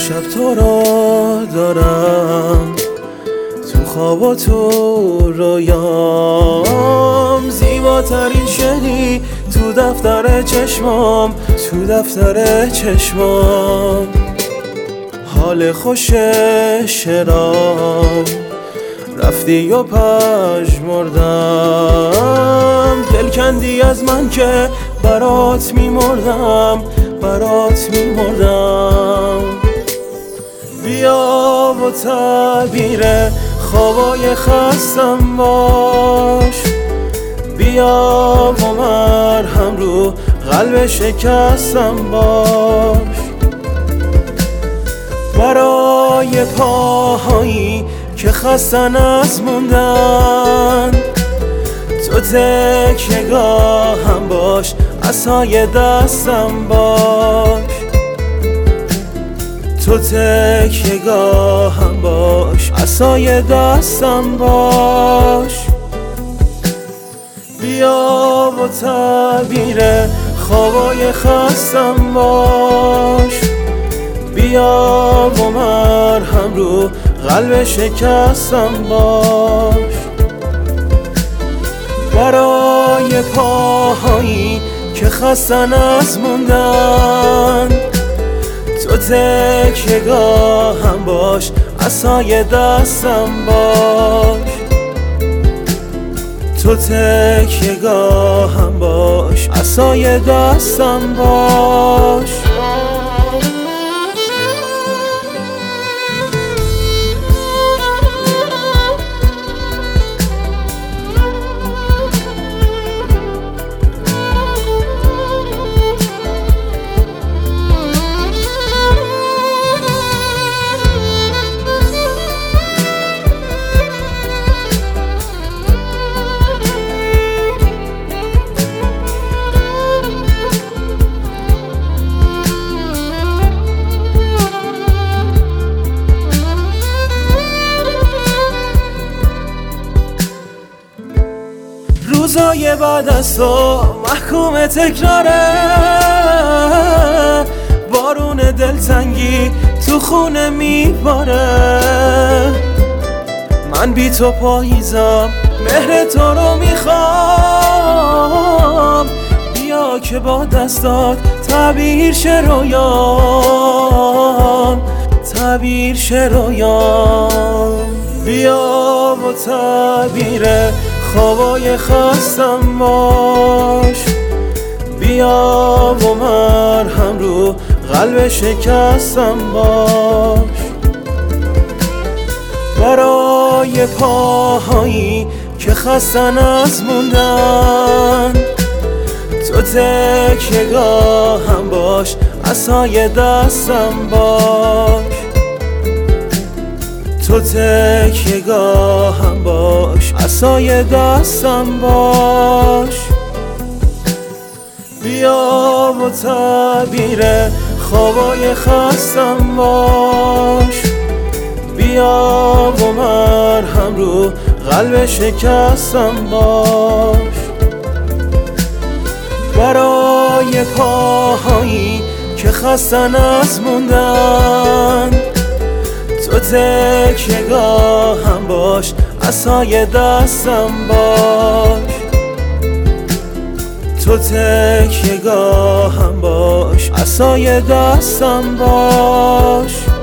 شب تو رو دارم تو خواب و تو رویام، زیباترین شعری تو دفتر چشمام، تو دفتر چشمام. حال خوش شرام رفتی و پژمردم، دل کندی از من که برات میمردم، برات میمردم. بیا و تعبیر خوابای خستم باش، بیا و مرهم رو قلب شکستم باش. برای پاهایی که خستن از موندن، تو تکیه‌گاهم باش، عصای دستم باش. تو تکیه‌گاهم باش، عصای دستم باش. بیا و تعبیر خوابای خستم باش، بیا و مرهم رو قلب شکستم باش. برای پاهایی که خستن از موندن، تو تکیه‌گاهم باش، عصای دستم باش. تو تکیه‌گاهم باش، عصای دستم باش. روزای بعد از تو محکوم تکراره، بارون دلتنگی تو خونه میباره. من بی تو پاییزم، مهر تو رو میخوام، بیا که با دستات تعبیر شه رویام، تعبیر شه رویام. بیا و تعبیر خوابای خستم باش، بیا و مرهم رو قلب شکستم باش. برای پاهایی که خستن از موندن، تو تکیه‌گاهم باش، عصای دستم باش. تو تکیه‌گاهم باش، عصای دستم باش. بیا و تعبیر خوابای خستم باش، بیا و مرهم رو قلب شکستم باش. برای پاهایی که خستن از موندن، تو تکیه‌گاهم باش، عصای دستم باش. تو تکیه‌گاهم باش، عصای دستم باش.